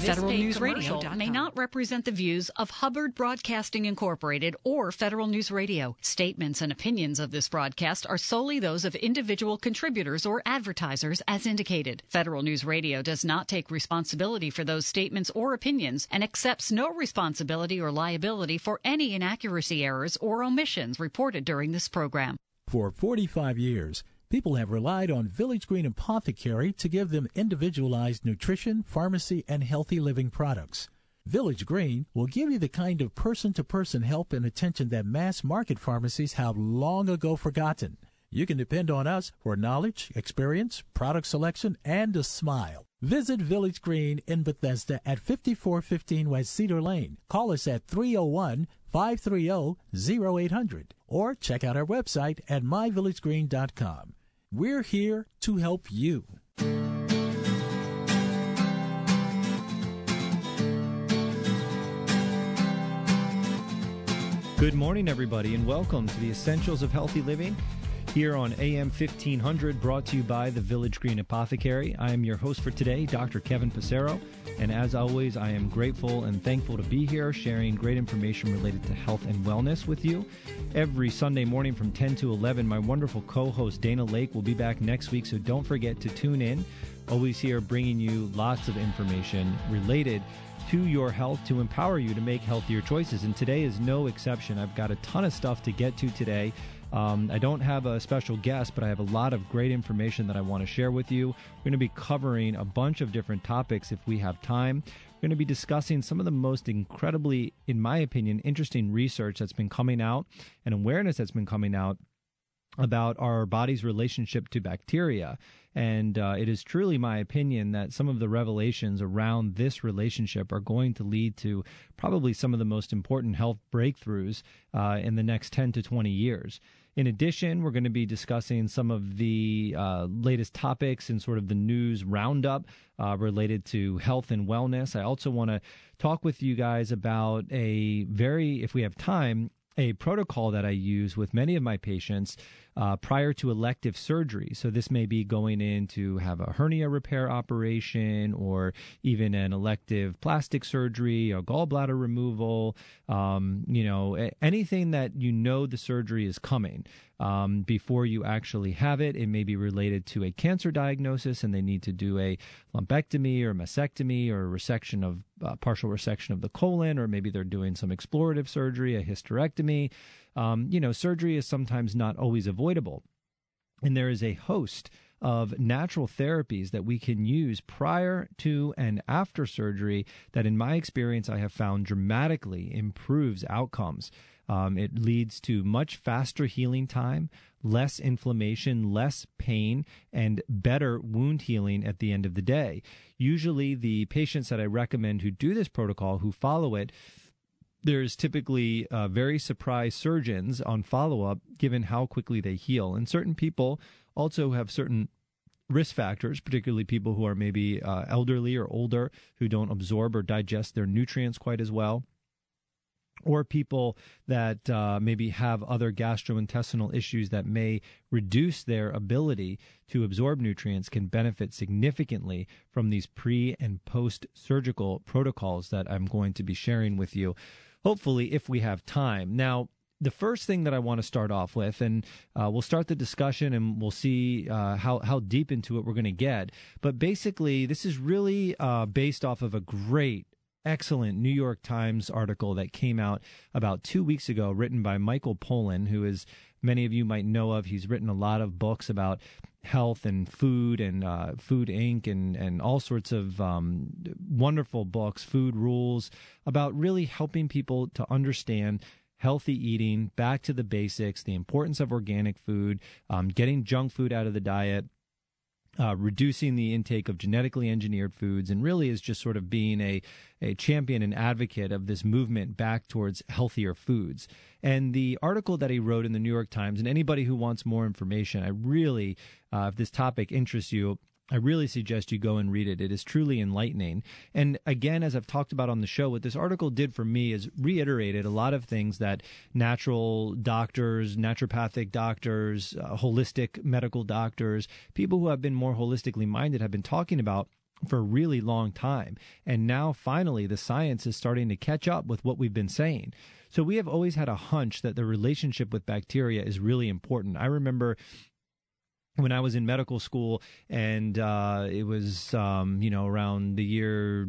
Federal News Radio may not represent the views of Hubbard Broadcasting Incorporated or Federal News Radio. Statements and opinions of this broadcast are solely those of individual contributors or advertisers as indicated. Federal News Radio does not take responsibility for those statements or opinions and accepts no responsibility or liability for any inaccuracy, errors, or omissions reported during this program. For 45 years, people have relied on Village Green Apothecary to give them individualized nutrition, pharmacy, and healthy living products. Village Green will give you the kind of person-to-person help and attention that mass-market pharmacies have long ago forgotten. You can depend on us for knowledge, experience, product selection, and a smile. Visit Village Green in Bethesda at 5415 West Cedar Lane. Call us at 301-530-0800 or check out our website at myvillagegreen.com. We're here to help you. Good morning, everybody, and welcome to the Essentials of Healthy Living here on AM 1500, brought to you by the Village Green Apothecary. I am your host for today, Dr. Kevin Passero, and as always, I am grateful and thankful to be here sharing great information related to health and wellness with you. Every Sunday morning from 10 to 11, my wonderful co-host Dana Lake will be back next week, so don't forget to tune in. Always here bringing you lots of information related to your health to empower you to make healthier choices, and today is no exception. I've got a ton of stuff to get to today. I don't have a special guest, but I have a lot of great information that I want to share with you. We're going to be covering a bunch of different topics if we have time. We're going to be discussing some of the most incredibly, in my opinion, interesting research that's been coming out and awareness that's been coming out about our body's relationship to bacteria. And it is truly my opinion that some of the revelations around this relationship are going to lead to probably some of the most important health breakthroughs in the next 10 to 20 years. In addition, we're going to be discussing some of the latest topics and sort of the news roundup related to health and wellness. I also want to talk with you guys about if we have time, a protocol that I use with many of my patients prior to elective surgery. So this may be going in to have a hernia repair operation or even an elective plastic surgery or gallbladder removal, anything that the surgery is coming before you actually have it. It may be related to a cancer diagnosis and they need to do a lumpectomy or mastectomy or partial resection of the colon, or maybe they're doing some explorative surgery, a hysterectomy. Surgery is sometimes not always avoidable. And there is a host of natural therapies that we can use prior to and after surgery that, in my experience, I have found dramatically improves outcomes. It leads to much faster healing time, less inflammation, less pain, and better wound healing at the end of the day. Usually the patients that I recommend who do this protocol, who follow it, there's typically very surprised surgeons on follow-up given how quickly they heal. And certain people also have certain risk factors, particularly people who are maybe elderly or older, who don't absorb or digest their nutrients quite as well, or people that maybe have other gastrointestinal issues that may reduce their ability to absorb nutrients, can benefit significantly from these pre- and post-surgical protocols that I'm going to be sharing with you, hopefully if we have time. Now, the first thing that I want to start off with, and we'll start the discussion and we'll see how deep into it we're going to get, but basically this is really based off of a excellent New York Times article that came out about 2 weeks ago, written by Michael Pollan, who is, many of you might know of. He's written a lot of books about health and Food Inc. and all sorts of wonderful books, Food Rules, about really helping people to understand healthy eating, back to the basics, the importance of organic food, getting junk food out of the diet, reducing the intake of genetically engineered foods, and really is just sort of being a champion and advocate of this movement back towards healthier foods. And the article that he wrote in the New York Times, and anybody who wants more information, I really, if this topic interests you, I really suggest you go and read it. It is truly enlightening. And again, as I've talked about on the show, what this article did for me is reiterated a lot of things that natural doctors, naturopathic doctors, holistic medical doctors, people who have been more holistically minded have been talking about for a really long time. And now finally the science is starting to catch up with what we've been saying. So we have always had a hunch that the relationship with bacteria is really important. I remember when I was in medical school, and it was, around the year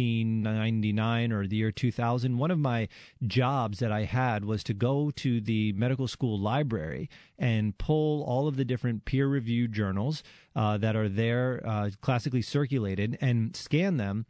1999 or the year 2000, one of my jobs that I had was to go to the medical school library and pull all of the different peer-reviewed journals that are there, classically circulated, and scan them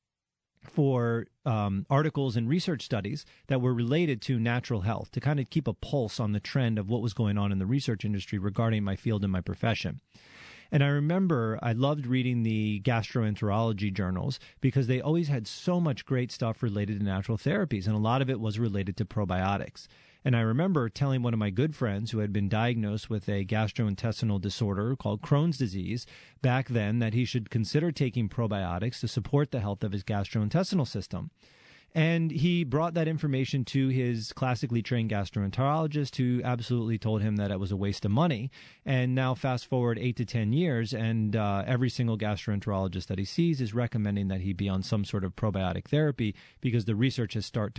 for articles and research studies that were related to natural health, to kind of keep a pulse on the trend of what was going on in the research industry regarding my field and my profession. And I remember I loved reading the gastroenterology journals because they always had so much great stuff related to natural therapies, and a lot of it was related to probiotics. And I remember telling one of my good friends who had been diagnosed with a gastrointestinal disorder called Crohn's disease back then that he should consider taking probiotics to support the health of his gastrointestinal system. And he brought that information to his classically trained gastroenterologist, who absolutely told him that it was a waste of money. And now fast forward 8 to 10 years, and every single gastroenterologist that he sees is recommending that he be on some sort of probiotic therapy because the research has started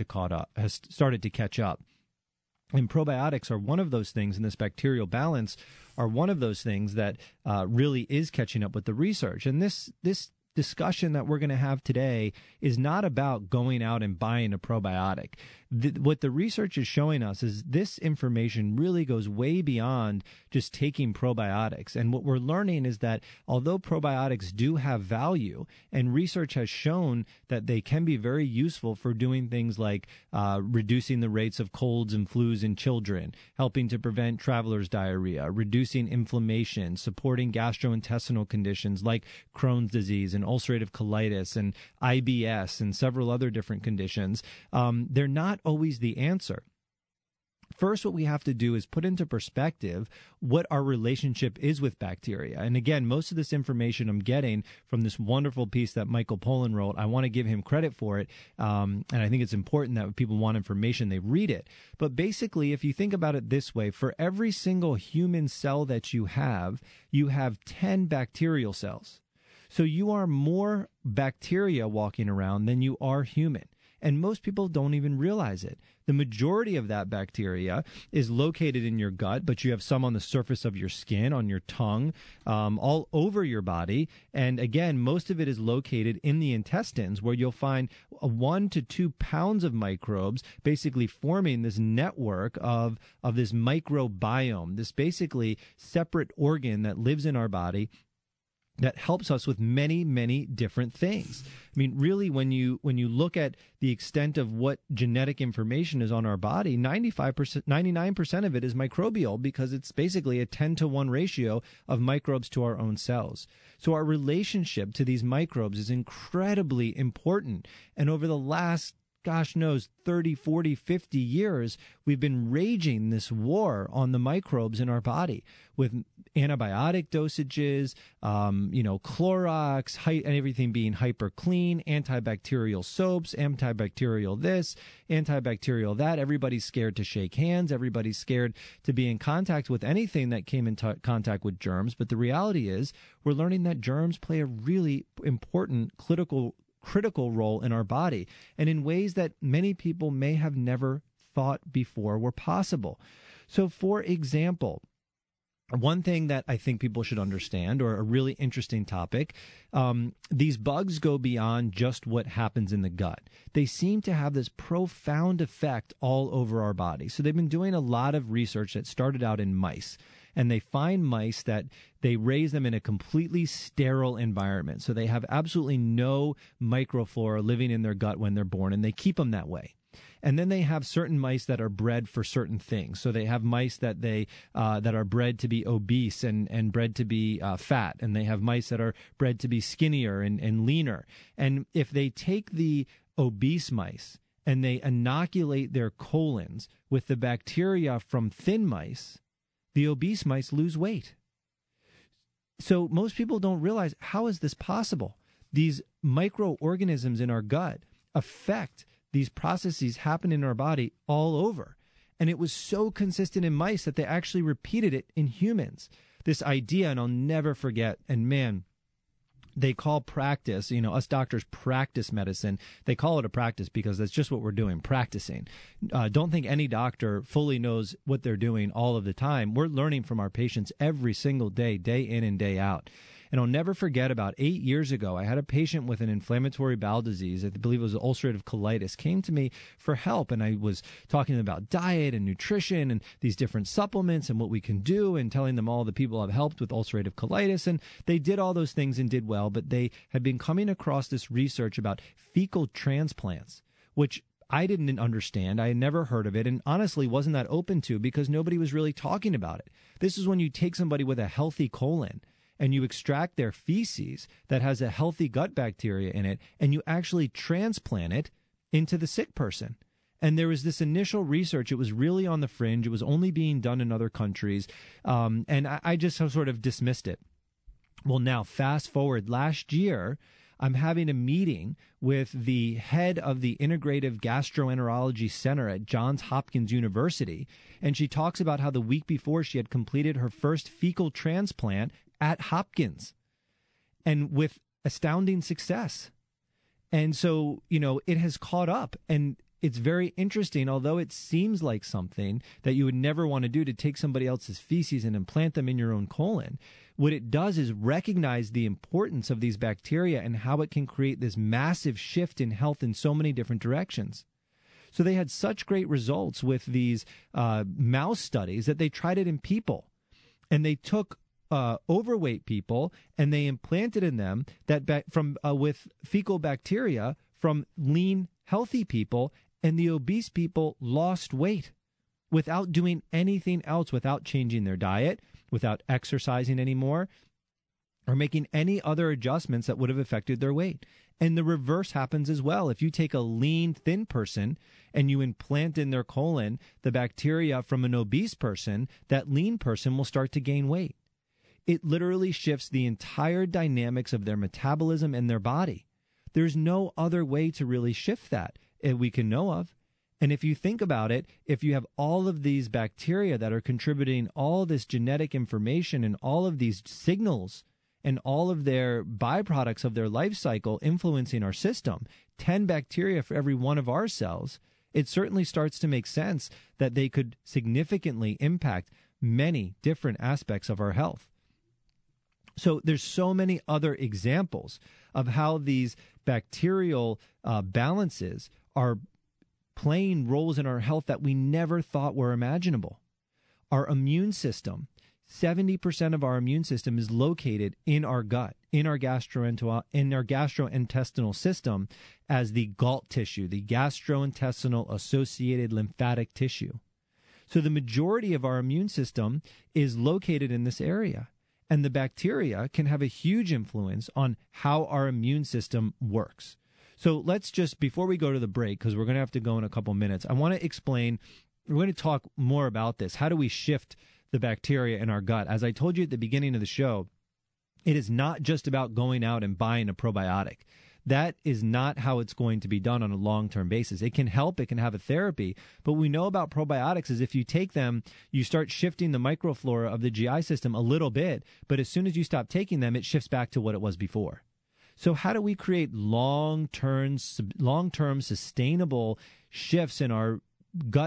to catch up. And probiotics are one of those things, and this bacterial balance are one of those things that really is catching up with the research. And this discussion that we're going to have today is not about going out and buying a probiotic. What the research is showing us is this information really goes way beyond just taking probiotics. And what we're learning is that although probiotics do have value, and research has shown that they can be very useful for doing things like reducing the rates of colds and flus in children, helping to prevent traveler's diarrhea, reducing inflammation, supporting gastrointestinal conditions like Crohn's disease and ulcerative colitis and IBS and several other different conditions, they're not always the answer. First, what we have to do is put into perspective what our relationship is with bacteria. And again, most of this information I'm getting from this wonderful piece that Michael Pollan wrote. I want to give him credit for it. And I think it's important that when people want information, they read it. But basically, if you think about it this way, for every single human cell that you have 10 bacterial cells. So you are more bacteria walking around than you are human. And most people don't even realize it. The majority of that bacteria is located in your gut, but you have some on the surface of your skin, on your tongue, all over your body. And again, most of it is located in the intestines, where you'll find 1 to 2 pounds of microbes basically forming this network of this microbiome, this basically separate organ that lives in our body that helps us with many, many different things. I mean, really, when you look at the extent of what genetic information is on our body, 99% of it is microbial, because it's basically a 10-to-1 ratio of microbes to our own cells. So our relationship to these microbes is incredibly important. And over the last, gosh knows, 30, 40, 50 years, we've been raging this war on the microbes in our body with antibiotic dosages, Clorox, and everything being hyper clean, antibacterial soaps, antibacterial this, antibacterial that. Everybody's scared to shake hands. Everybody's scared to be in contact with anything that came in contact with germs. But the reality is we're learning that germs play a really important critical role in our body, and in ways that many people may have never thought before were possible. So, for example, one thing that I think people should understand, or a really interesting topic, these bugs go beyond just what happens in the gut. They seem to have this profound effect all over our body. So they've been doing a lot of research that started out in mice. And they find mice that they raise them in a completely sterile environment. So they have absolutely no microflora living in their gut when they're born, and they keep them that way. And then they have certain mice that are bred for certain things. So they have mice that that are bred to be obese and bred to be fat. And they have mice that are bred to be skinnier and leaner. And if they take the obese mice and they inoculate their colons with the bacteria from thin mice, the obese mice lose weight. So most people don't realize, how is this possible? These microorganisms in our gut affect these processes happen in our body all over. And it was so consistent in mice that they actually repeated it in humans. This idea, and I'll never forget, and man, they call practice, us doctors practice medicine. They call it a practice because that's just what we're doing, practicing. Don't think any doctor fully knows what they're doing all of the time. We're learning from our patients every single day, day in and day out. And I'll never forget, about 8 years ago, I had a patient with an inflammatory bowel disease, I believe it was ulcerative colitis, came to me for help. And I was talking about diet and nutrition and these different supplements and what we can do, and telling them all the people I've helped with ulcerative colitis. And they did all those things and did well, but they had been coming across this research about fecal transplants, which I didn't understand. I had never heard of it, and honestly wasn't that open to, because nobody was really talking about it. This is when you take somebody with a healthy colon and you extract their feces that has a healthy gut bacteria in it, and you actually transplant it into the sick person. And there was this initial research. It was really on the fringe. It was only being done in other countries. And I just sort of dismissed it. Well, now fast forward last year, I'm having a meeting with the head of the Integrative Gastroenterology Center at Johns Hopkins University, and she talks about how the week before she had completed her first fecal transplant at Hopkins, and with astounding success. And so, it has caught up, and it's very interesting. Although it seems like something that you would never want to do, to take somebody else's feces and implant them in your own colon, what it does is recognize the importance of these bacteria and how it can create this massive shift in health in so many different directions. So they had such great results with these mouse studies that they tried it in people, and they took overweight people and they implanted in them with fecal bacteria from lean, healthy people, and the obese people lost weight without doing anything else, without changing their diet, without exercising anymore, or making any other adjustments that would have affected their weight. And the reverse happens as well. If you take a lean, thin person and you implant in their colon the bacteria from an obese person, that lean person will start to gain weight. It literally shifts the entire dynamics of their metabolism and their body. There's no other way to really shift that we can know of. And if you think about it, if you have all of these bacteria that are contributing all this genetic information and all of these signals and all of their byproducts of their life cycle influencing our system, 10 bacteria for every one of our cells, it certainly starts to make sense that they could significantly impact many different aspects of our health. So there's so many other examples of how these bacterial balances are playing roles in our health that we never thought were imaginable. Our immune system, 70% of our immune system is located in our gut, in our gastrointestinal system, as the GALT tissue, the gastrointestinal associated lymphatic tissue. So the majority of our immune system is located in this area. And the bacteria can have a huge influence on how our immune system works. So let's just, before we go to the break, because we're going to have to go in a couple minutes, I want to explain, we're going to talk more about this. How do we shift the bacteria in our gut? As I told you at the beginning of the show, it is not just about going out and buying a probiotic. That is not how it's going to be done on a long-term basis. It can help, it can have a therapy, but we know about probiotics is if you take them, you start shifting the microflora of the GI system a little bit, but as soon as you stop taking them, it shifts back to what it was before. So how do we create long-term sustainable shifts in our gut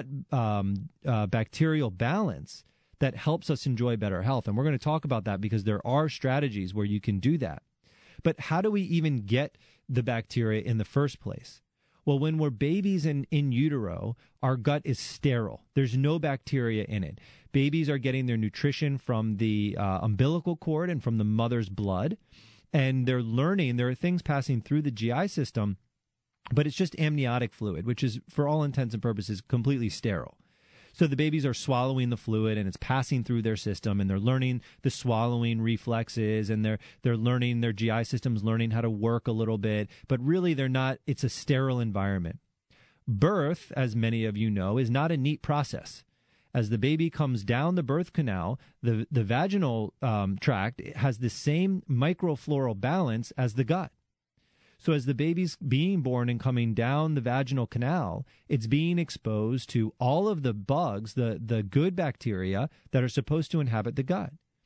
bacterial balance that helps us enjoy better health? And we're going to talk about that because there are strategies where you can do that. But how do we even get the bacteria in the first place? Well, when we're babies in utero, our gut is sterile. There's no bacteria in it. Babies are getting their nutrition from the umbilical cord and from the mother's blood. And they're learning, there are things passing through the GI system, but it's just amniotic fluid, which is, for all intents and purposes, completely sterile. So the babies are swallowing the fluid and it's passing through their system, and they're learning the swallowing reflexes, and they're learning, their GI system's learning how to work a little bit, but really they're not, it's a sterile environment. Birth, as many of you know, is not a neat process. As the baby comes down the birth canal, the vaginal tract has the same microfloral balance as the gut. So as the baby's being born and coming down the vaginal canal, it's being exposed to all of the bugs, the good bacteria that are supposed to inhabit the gut.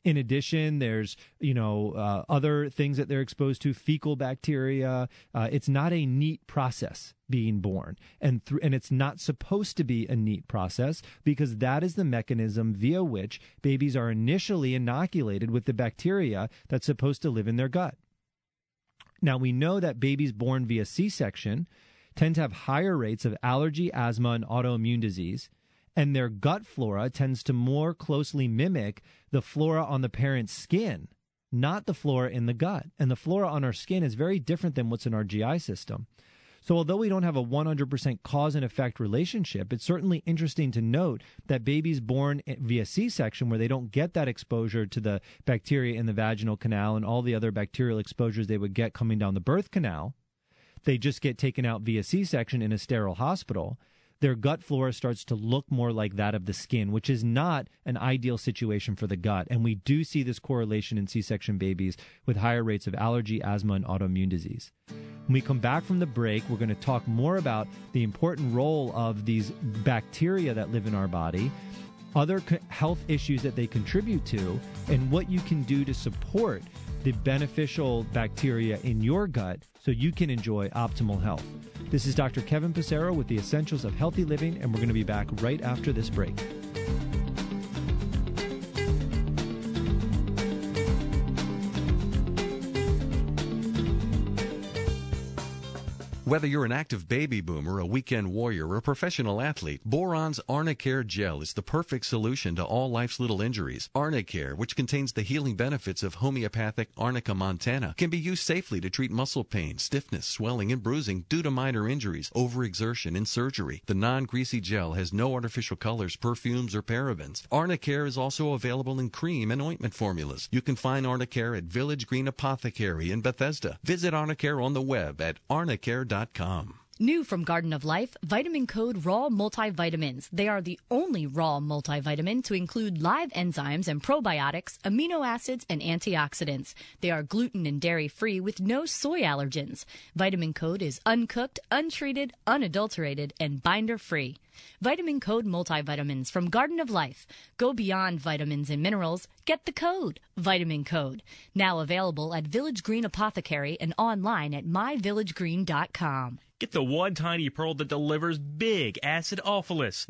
In addition, there's, other things that they're exposed to, fecal bacteria. It's not a neat process being born. And it's not supposed to be a neat process, because that is the mechanism via which babies are initially inoculated with the bacteria that's supposed to live in their gut. Now, we know that babies born via C-section tend to have higher rates of allergy, asthma, and autoimmune disease, and their gut flora tends to more closely mimic the flora on the parent's skin, not the flora in the gut. And the flora on our skin is very different than what's in our GI system. So although we don't have a 100% cause and effect relationship, it's certainly interesting to note that babies born via C-section, where they don't get that exposure to the bacteria in the vaginal canal and all the other bacterial exposures they would get coming down the birth canal, they just get taken out via C-section in a sterile hospital. Their gut flora starts to look more like that of the skin, which is not an ideal situation for the gut. And we do see this correlation in C-section babies with higher rates of allergy, asthma, and autoimmune disease. When we come back from the break, we're going to talk more about the important role of these bacteria that live in our body, other health issues that they contribute to, and what you can do to support the beneficial bacteria in your gut so you can enjoy optimal health. This is Dr. Kevin Passero with the Essentials of Healthy Living, and we're going to be back right after this break. Whether you're an active baby boomer, a weekend warrior, or a professional athlete, Boron's Arnicare Gel is the perfect solution to all life's little injuries. Arnicare, which contains the healing benefits of homeopathic Arnica montana, can be used safely to treat muscle pain, stiffness, swelling, and bruising due to minor injuries, overexertion, and surgery. The non-greasy gel has no artificial colors, perfumes, or parabens. Arnicare is also available in cream and ointment formulas. You can find Arnicare at Village Green Apothecary in Bethesda. Visit Arnicare on the web at arnicare.com. New from Garden of Life, Vitamin Code Raw Multivitamins. They are the only raw multivitamin to include live enzymes and probiotics, amino acids, and antioxidants. They are gluten and dairy-free with no soy allergens. Vitamin Code is uncooked, untreated, unadulterated, and binder-free. Vitamin Code Multivitamins from Garden of Life. Go beyond vitamins and minerals. Get the code, Vitamin Code. Now available at Village Green Apothecary and online at myvillagegreen.com. Get the one tiny pearl that delivers big acidophilus,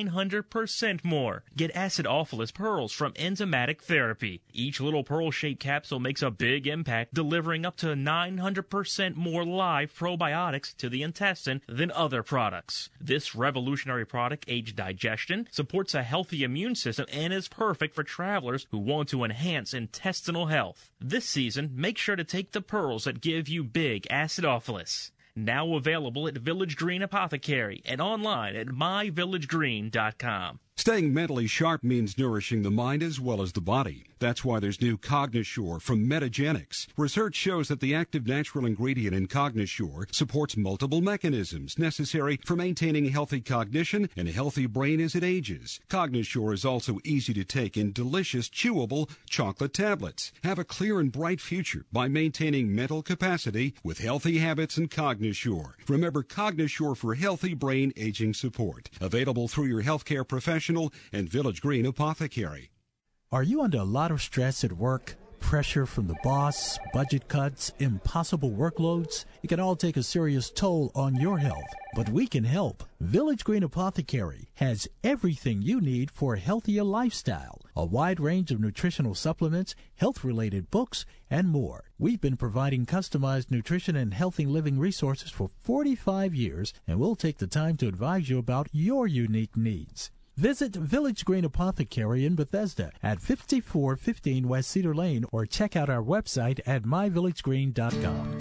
900% more. Get acidophilus pearls from Enzymatic Therapy. Each little pearl-shaped capsule makes a big impact, delivering up to 900% more live probiotics to the intestine than other products. This revolutionary product aids digestion, supports a healthy immune system, and is perfect for travelers who want to enhance intestinal health. This season, make sure to take the pearls that give you big acidophilus. Now available at Village Green Apothecary and online at myvillagegreen.com. Staying mentally sharp means nourishing the mind as well as the body. That's why there's new Cognisure from Metagenics. Research shows that the active natural ingredient in Cognisure supports multiple mechanisms necessary for maintaining healthy cognition and a healthy brain as it ages. Cognisure is also easy to take in delicious, chewable chocolate tablets. Have a clear and bright future by maintaining mental capacity with healthy habits and Cognisure. Remember Cognisure for healthy brain aging support. Available through your healthcare professional and Village Green Apothecary. Are you under a lot of stress at work? Pressure from the boss, budget cuts, impossible workloads? It can all take a serious toll on your health. But we can help. Village Green Apothecary has everything you need for a healthier lifestyle. A wide range of nutritional supplements, health-related books, and more. We've been providing customized nutrition and healthy living resources for 45 years, and we'll take the time to advise you about your unique needs. Visit Village Green Apothecary in Bethesda at 5415 West Cedar Lane or check out our website at myvillagegreen.com.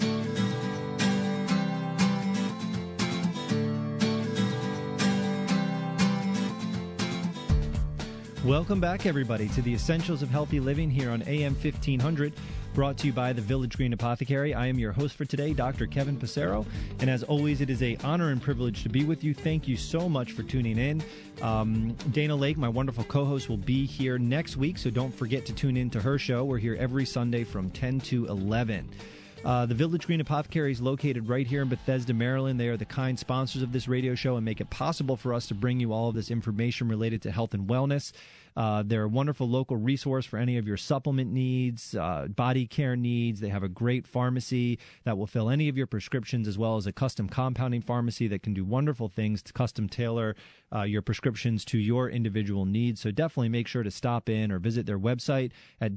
Welcome back, everybody, to the Essentials of Healthy Living here on AM 1500, brought to you by the Village Green Apothecary. I am your host for today, Dr. Kevin Passero, and as always, it is an honor and privilege to be with you. Thank you so much for tuning in. Dana Lake, my wonderful co-host, will be here next week, so don't forget to tune in to her show. We're here every Sunday from 10 to 11. The Village Green Apothecary is located right here in Bethesda, Maryland. They are the kind sponsors of this radio show and make it possible for us to bring you all of this information related to health and wellness. They're a wonderful local resource for any of your supplement needs, body care needs. They have a great pharmacy that will fill any of your prescriptions, as well as a custom compounding pharmacy that can do wonderful things to custom tailor your prescriptions to your individual needs. So definitely make sure to stop in or visit their website at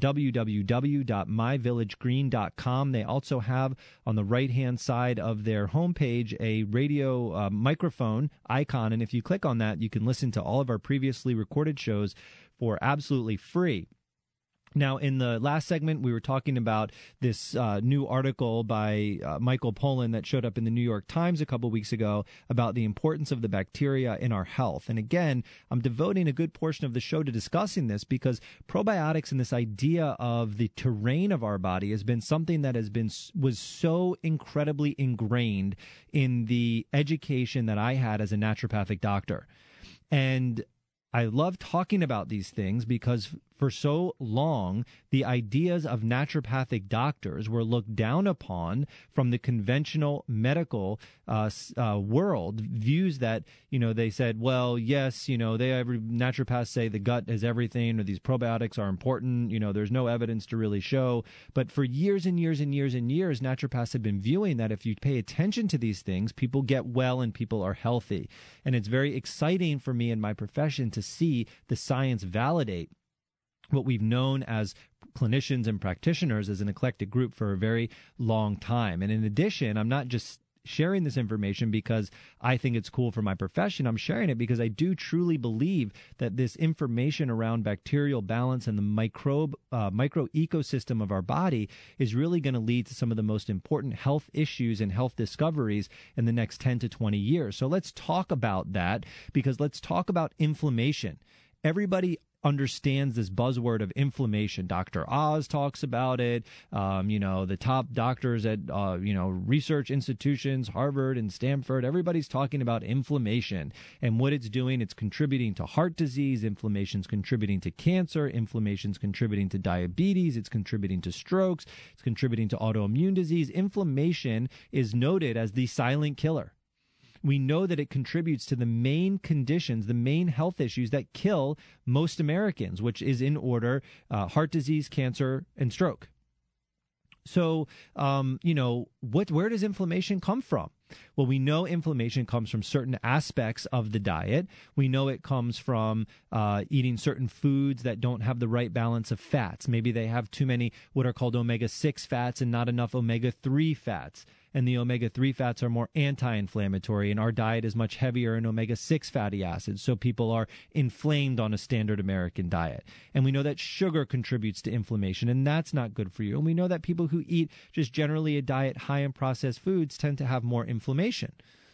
www.myvillagegreen.com. They also have on the right-hand side of their homepage a radio microphone icon, and if you click on that, you can listen to all of our previously recorded shows for absolutely free. Now, in the last segment, we were talking about this new article by Michael Pollan that showed up in the New York Times a couple weeks ago about the importance of the bacteria in our health. And again, I'm devoting a good portion of the show to discussing this because probiotics and this idea of the terrain of our body has been something that was so incredibly ingrained in the education that I had as a naturopathic doctor. And I love talking about these things because for so long, the ideas of naturopathic doctors were looked down upon from the conventional medical world. Views that, they said, well, yes, every naturopaths say the gut is everything, or these probiotics are important. There's no evidence to really show. But for years and years and years and years, naturopaths have been viewing that if you pay attention to these things, people get well and people are healthy. And it's very exciting for me in my profession to see the science validate what we've known as clinicians and practitioners as an eclectic group for a very long time. And in addition, I'm not just sharing this information because I think it's cool for my profession. I'm sharing it because I do truly believe that this information around bacterial balance and the micro ecosystem of our body is really going to lead to some of the most important health issues and health discoveries in the next 10 to 20 years. So let's talk about that, because let's talk about inflammation. Everybody understands this buzzword of inflammation. Dr. Oz talks about it. The top doctors at, research institutions, Harvard and Stanford, everybody's talking about inflammation and what it's doing. It's contributing to heart disease. Inflammation's contributing to cancer. Inflammation's contributing to diabetes. It's contributing to strokes. It's contributing to autoimmune disease. Inflammation is noted as the silent killer. We know that it contributes to the main conditions, the main health issues that kill most Americans, which is in order heart disease, cancer, and stroke. So, where does inflammation come from? Well, we know inflammation comes from certain aspects of the diet. We know it comes from eating certain foods that don't have the right balance of fats. Maybe they have too many what are called omega-6 fats and not enough omega-3 fats. And the omega-3 fats are more anti-inflammatory, and our diet is much heavier in omega-6 fatty acids, so people are inflamed on a standard American diet. And we know that sugar contributes to inflammation, and that's not good for you. And we know that people who eat just generally a diet high in processed foods tend to have more inflammation.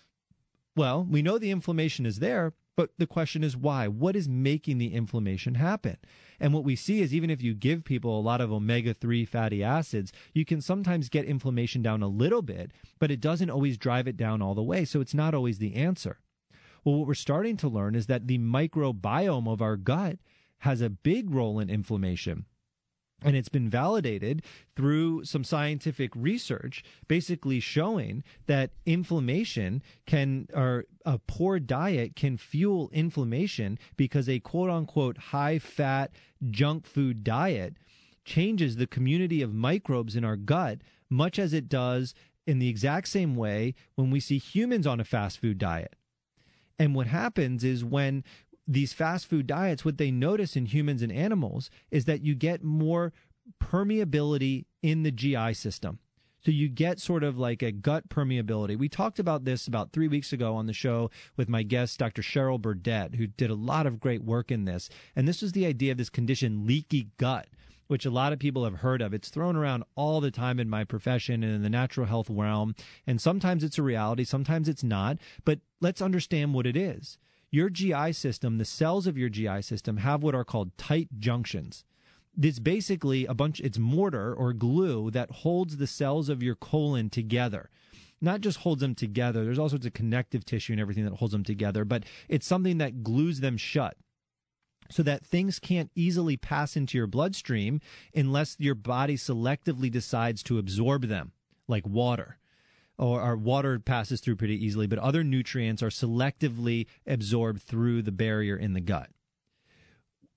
Well, we know the inflammation is there, but the question is why? What is making the inflammation happen? And what we see is even if you give people a lot of omega-3 fatty acids, you can sometimes get inflammation down a little bit, but it doesn't always drive it down all the way, so it's not always the answer. Well, what we're starting to learn is that the microbiome of our gut has a big role in inflammation. And it's been validated through some scientific research, basically showing that inflammation or a poor diet can fuel inflammation because a quote-unquote high-fat junk food diet changes the community of microbes in our gut, much as it does in the exact same way when we see humans on a fast food diet. And what happens is when these fast food diets, what they notice in humans and animals is that you get more permeability in the GI system. So you get sort of like a gut permeability. We talked about this about 3 weeks ago on the show with my guest, Dr. Cheryl Burdett, who did a lot of great work in this. And this was the idea of this condition, leaky gut, which a lot of people have heard of. It's thrown around all the time in my profession and in the natural health realm. And sometimes it's a reality, sometimes it's not. But let's understand what it is. Your GI system, the cells of your GI system have what are called tight junctions. It's basically it's mortar or glue that holds the cells of your colon together. Not just holds them together, there's all sorts of connective tissue and everything that holds them together, but it's something that glues them shut so that things can't easily pass into your bloodstream unless your body selectively decides to absorb them, like water. Or water passes through pretty easily, but other nutrients are selectively absorbed through the barrier in the gut.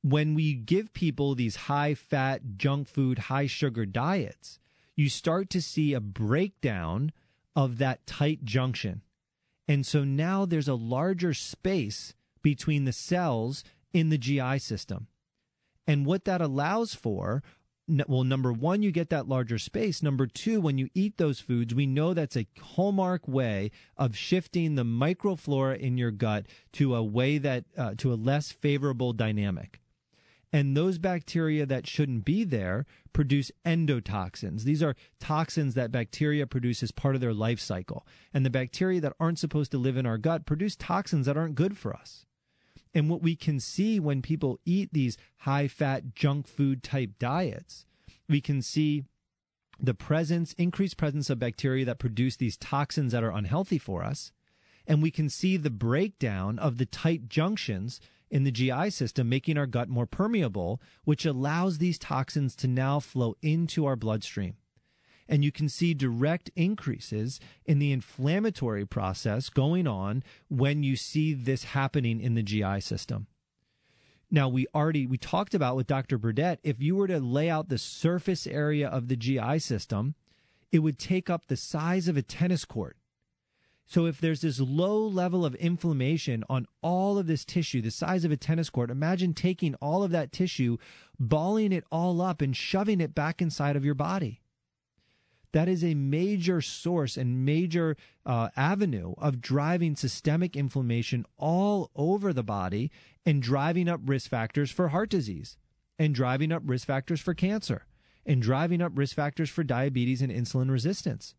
when we give people these high-fat, junk food, high-sugar diets, you start to see a breakdown of that tight junction. And so now there's a larger space between the cells in the GI system. And what that allows for, well, number one, you get that larger space. Number two, when you eat those foods, we know that's a hallmark way of shifting the microflora in your gut to a way that to a less favorable dynamic. And those bacteria that shouldn't be there produce endotoxins. These are toxins that bacteria produce as part of their life cycle. And the bacteria that aren't supposed to live in our gut produce toxins that aren't good for us. And what we can see when people eat these high-fat junk food type diets, we can see the increased presence of bacteria that produce these toxins that are unhealthy for us. And we can see the breakdown of the tight junctions in the GI system, making our gut more permeable, which allows these toxins to now flow into our bloodstream. And you can see direct increases in the inflammatory process going on when you see this happening in the GI system. Now, we talked about with Dr. Burdett, if you were to lay out the surface area of the GI system, it would take up the size of a tennis court. So if there's this low level of inflammation on all of this tissue, the size of a tennis court, imagine taking all of that tissue, balling it all up and shoving it back inside of your body. That is a major source and major avenue of driving systemic inflammation all over the body and driving up risk factors for heart disease and driving up risk factors for cancer and driving up risk factors for diabetes and insulin resistance.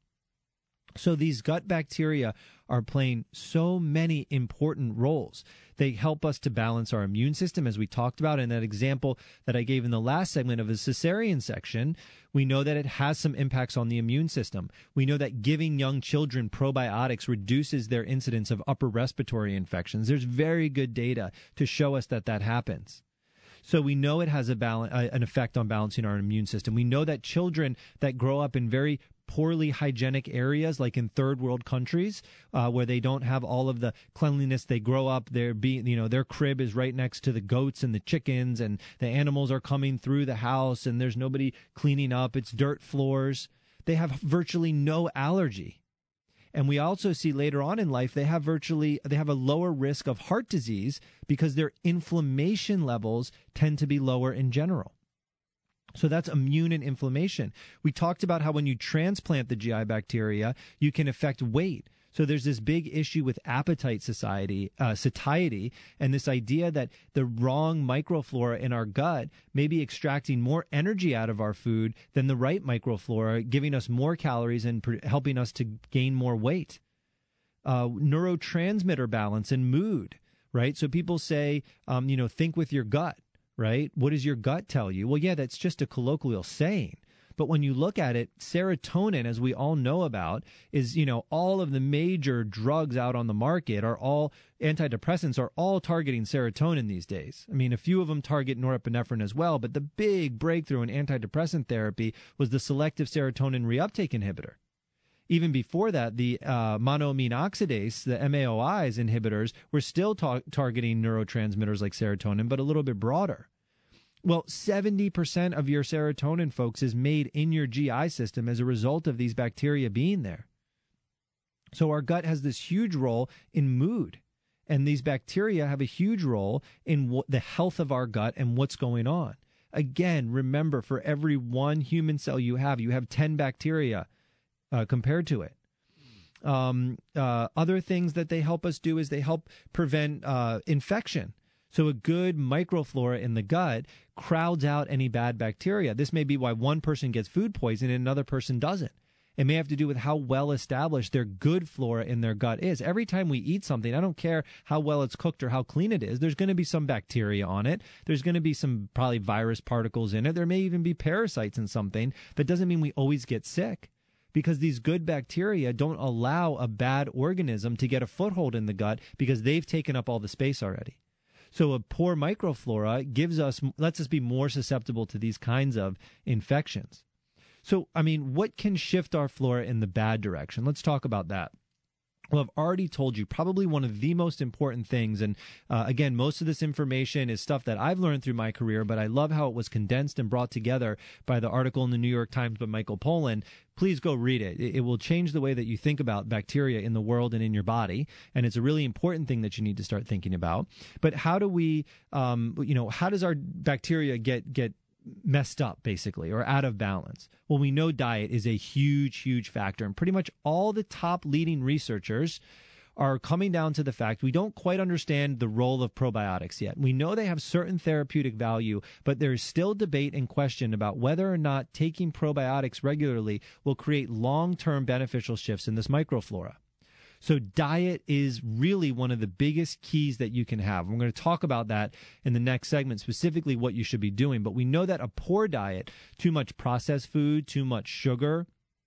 So these gut bacteria are playing so many important roles. They help us to balance our immune system, as we talked about in that example that I gave in the last segment of a cesarean section. We know that it has some impacts on the immune system. We know that giving young children probiotics reduces their incidence of upper respiratory infections. There's very good data to show us that that happens. So we know it has an effect on balancing our immune system. We know that children that grow up in very poorly hygienic areas, like in third world countries, where they don't have all of the cleanliness, they grow up, their crib is right next to the goats and the chickens, and the animals are coming through the house, and there's nobody cleaning up. It's dirt floors. They have virtually no allergy. And we also see later on in life, they have a lower risk of heart disease because their inflammation levels tend to be lower in general. So that's immune and inflammation. We talked about how when you transplant the GI bacteria, you can affect weight. So there's this big issue with appetite satiety, and this idea that the wrong microflora in our gut may be extracting more energy out of our food than the right microflora, giving us more calories and helping us to gain more weight. Neurotransmitter balance and mood, right? So people say, think with your gut, right? What does your gut tell you? Well, yeah, that's just a colloquial saying. But when you look at it, serotonin, as we all know about, is, all of the major drugs out on the market are all antidepressants are all targeting serotonin these days. I mean, a few of them target norepinephrine as well, but the big breakthrough in antidepressant therapy was the selective serotonin reuptake inhibitor. Even before that, the monoamine oxidase, the MAOIs inhibitors, were still targeting neurotransmitters like serotonin, but a little bit broader. Well, 70% of your serotonin, folks, is made in your GI system as a result of these bacteria being there. So our gut has this huge role in mood, and these bacteria have a huge role in the health of our gut and what's going on. Again, remember, for every one human cell you have 10 bacteria compared to it. Other things that they help us do is they help prevent infection. So a good microflora in the gut crowds out any bad bacteria. This may be why one person gets food poisoning and another person doesn't. It may have to do with how well established their good flora in their gut is. Every time we eat something, I don't care how well it's cooked or how clean it is, there's going to be some bacteria on it. There's going to be some probably virus particles in it. There may even be parasites in something. That doesn't mean we always get sick, because these good bacteria don't allow a bad organism to get a foothold in the gut because they've taken up all the space already. So a poor microflora lets us be more susceptible to these kinds of infections. So, what can shift our flora in the bad direction? Let's talk about that. Well, I've already told you probably one of the most important things. And again, most of this information is stuff that I've learned through my career, but I love how it was condensed and brought together by the article in the New York Times by Michael Pollan. Please go read it. It will change the way that you think about bacteria in the world and in your body. And it's a really important thing that you need to start thinking about. But how do we, how does our bacteria get messed up, basically, or out of balance? Well, we know diet is a huge factor, and pretty much all the top leading researchers are coming down to the fact we don't quite understand the role of probiotics yet. We know they have certain therapeutic value, but there's still debate and question about whether or not taking probiotics regularly will create long-term beneficial shifts in this microflora. So diet is really one of the biggest keys that you can have. We're going to talk about that in the next segment, specifically what you should be doing. But we know that a poor diet, too much processed food, too much sugar,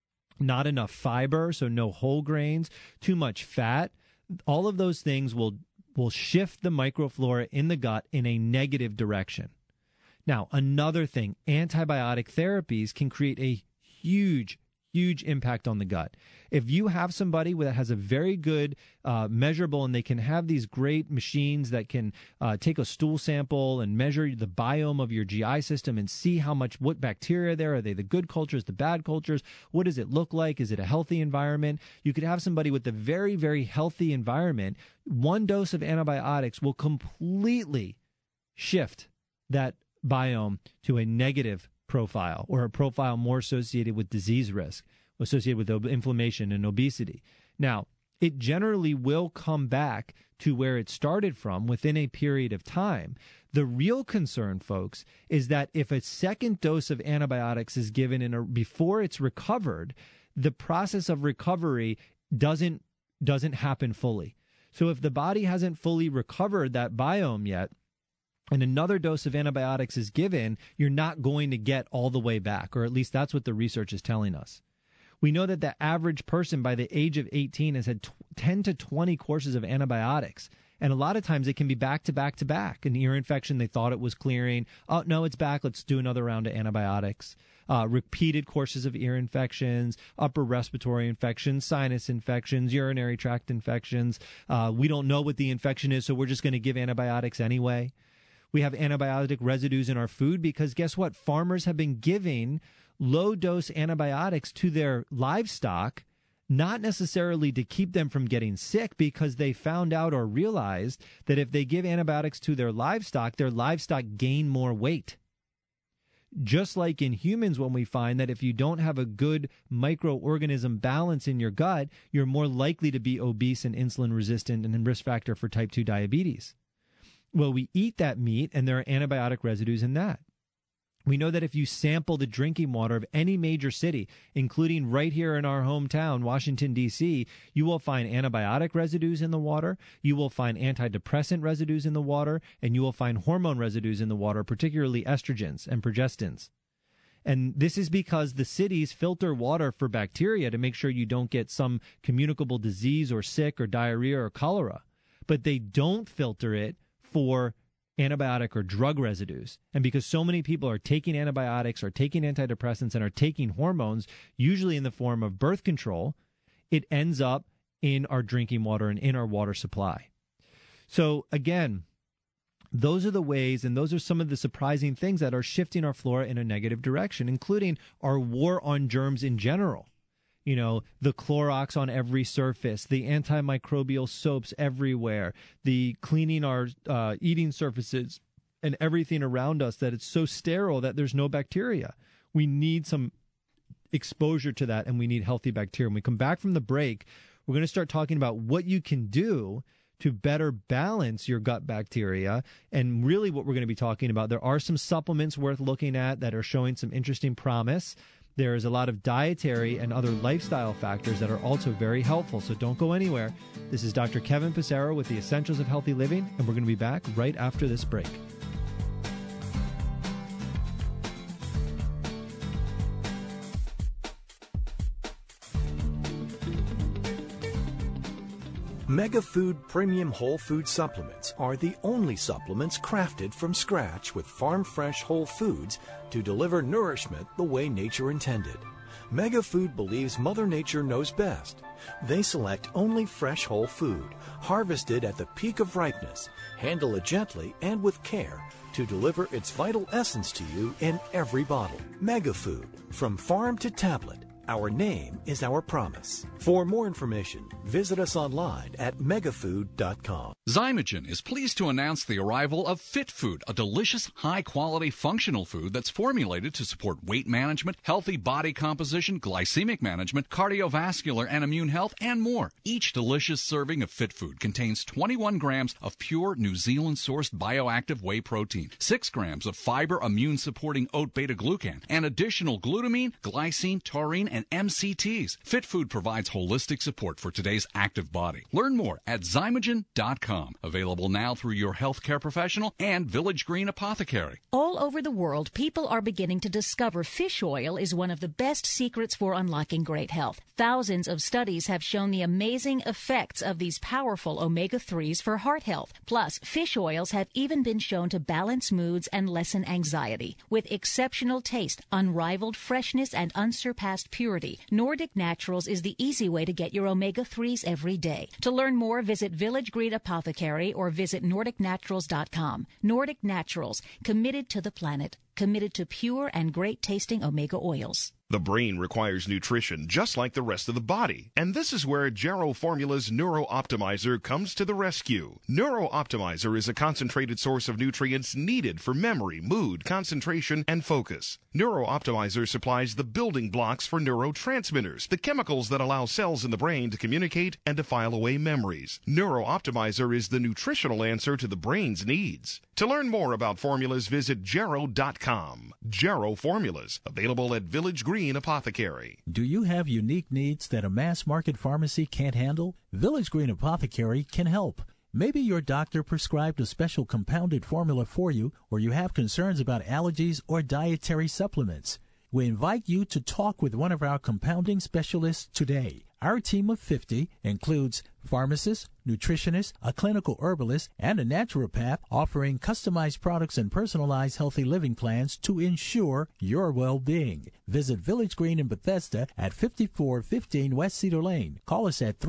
not enough fiber, so no whole grains, too much fat, all of those things will shift the microflora in the gut in a negative direction. Now, another thing, antibiotic therapies can create a huge impact on the gut. If you have somebody that has a very good measurable, and they can have these great machines that can take a stool sample and measure the biome of your GI system and see what bacteria there are. They the good cultures, the bad cultures? What does it look like? Is it a healthy environment? You could have somebody with a very, very healthy environment. One dose of antibiotics will completely shift that biome to a negative profile, or a profile more associated with disease risk, associated with inflammation and obesity. Now, it generally will come back to where it started from within a period of time. The real concern, folks, is that if a second dose of antibiotics is given before it's recovered, the process of recovery doesn't happen fully. So if the body hasn't fully recovered that biome yet, and another dose of antibiotics is given, you're not going to get all the way back, or at least that's what the research is telling us. We know that the average person by the age of 18 has had 10 to 20 courses of antibiotics. And a lot of times it can be back to back to back. An ear infection, they thought it was clearing. Oh, no, it's back. Let's do another round of antibiotics. Repeated courses of ear infections, upper respiratory infections, sinus infections, urinary tract infections. We don't know what the infection is, so we're just going to give antibiotics anyway. We have antibiotic residues in our food because guess what? Farmers have been giving low-dose antibiotics to their livestock, not necessarily to keep them from getting sick, because they found out or realized that if they give antibiotics to their livestock gain more weight. Just like in humans, when we find that if you don't have a good microorganism balance in your gut, you're more likely to be obese and insulin resistant and a risk factor for type 2 diabetes. Well, we eat that meat, and there are antibiotic residues in that. We know that if you sample the drinking water of any major city, including right here in our hometown, Washington, D.C., you will find antibiotic residues in the water, you will find antidepressant residues in the water, and you will find hormone residues in the water, particularly estrogens and progestins. And this is because the cities filter water for bacteria to make sure you don't get some communicable disease or sick or diarrhea or cholera. But they don't filter it for antibiotic or drug residues. And because so many people are taking antibiotics or taking antidepressants and are taking hormones, usually in the form of birth control, it ends up in our drinking water and in our water supply. So again, those are the ways, and those are some of the surprising things that are shifting our flora in a negative direction, including our war on germs in general. You know, the Clorox on every surface, the antimicrobial soaps everywhere, the cleaning our eating surfaces and everything around us, that it's so sterile that there's no bacteria. We need some exposure to that, and we need healthy bacteria. When we come back from the break, we're going to start talking about what you can do to better balance your gut bacteria. And really what we're going to be talking about, there are some supplements worth looking at that are showing some interesting promise. There is a lot of dietary and other lifestyle factors that are also very helpful, so don't go anywhere. This is Dr. Kevin Passero with the Essentials of Healthy Living, and we're going to be back right after this break. MegaFood Premium Whole Food Supplements are the only supplements crafted from scratch with farm-fresh whole foods to deliver nourishment the way nature intended. MegaFood believes Mother Nature knows best. They select only fresh whole food, harvested at the peak of ripeness, handle it gently and with care to deliver its vital essence to you in every bottle. MegaFood, from farm to tablet. Our name is our promise. For more information, visit us online at megafood.com. Zymogen is pleased to announce the arrival of Fit Food, a delicious, high-quality functional food that's formulated to support weight management, healthy body composition, glycemic management, cardiovascular and immune health, and more. Each delicious serving of Fit Food contains 21 grams of pure New Zealand-sourced bioactive whey protein, 6 grams of fiber immune-supporting oat beta-glucan, and additional glutamine, glycine, taurine, and MCTs. Fit Food provides holistic support for today's active body. Learn more at Zymogen.com. Available now through your healthcare professional and Village Green Apothecary. All over the world, people are beginning to discover fish oil is one of the best secrets for unlocking great health. Thousands of studies have shown the amazing effects of these powerful omega-3s for heart health. Plus, fish oils have even been shown to balance moods and lessen anxiety. With exceptional taste, unrivaled freshness, and unsurpassed purity, Nordic Naturals is the easy way to get your omega-3s every day. To learn more, visit Village Green Apothecary or visit NordicNaturals.com. Nordic Naturals, committed to the planet, committed to pure and great-tasting omega oils. The brain requires nutrition just like the rest of the body, and this is where Jarrow Formula's Neuro Optimizer comes to the rescue. Neuro Optimizer is a concentrated source of nutrients needed for memory, mood, concentration, and focus. Neuro Optimizer supplies the building blocks for neurotransmitters, the chemicals that allow cells in the brain to communicate and to file away memories. Neuro Optimizer is the nutritional answer to the brain's needs. To learn more about formulas, visit Jarrow.com. Jarrow Formulas, available at Village Green Apothecary. Do you have unique needs that a mass market pharmacy can't handle? Village Green Apothecary can help. Maybe your doctor prescribed a special compounded formula for you, or you have concerns about allergies or dietary supplements. We invite you to talk with one of our compounding specialists today. Our team of 50 includes pharmacists, nutritionists, a clinical herbalist, and a naturopath offering customized products and personalized healthy living plans to ensure your well-being. Visit Village Green in Bethesda at 5415 West Cedar Lane. Call us at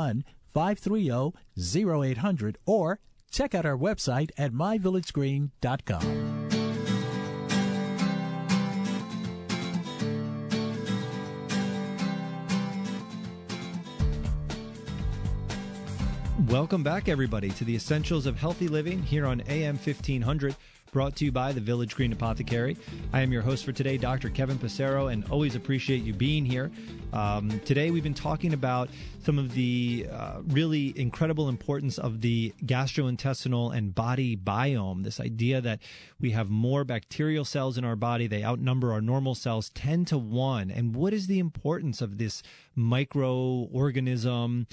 301-530-0800 or check out our website at myvillagegreen.com. Welcome back, everybody, to the Essentials of Healthy Living here on AM 1500, brought to you by the Village Green Apothecary. I am your host for today, Dr. Kevin Passero, and always appreciate you being here. Today we've been talking about some of the really incredible importance of the gastrointestinal and body biome, this idea that we have more bacterial cells in our body. They outnumber our normal cells 10 to 1. And what is the importance of this microorganism